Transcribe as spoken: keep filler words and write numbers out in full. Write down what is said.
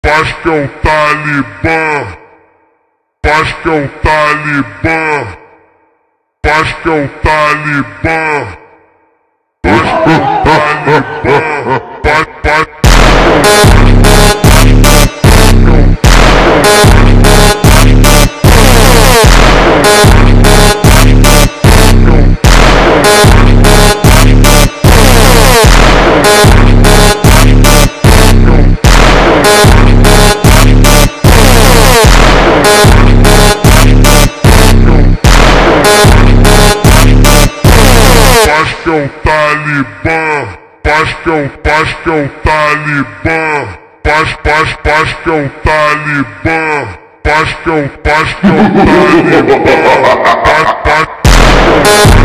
Paz que é o Talibã, paz que é o Talibã, paz que é o Talibã, paz que é o Talibã, paz, paz. Paz que é o Talibã, paz que é o, paz que é o Talibã, paz, paz, paz que é o Talibã, paz que é o, paz que é o Talibã, paz, paz.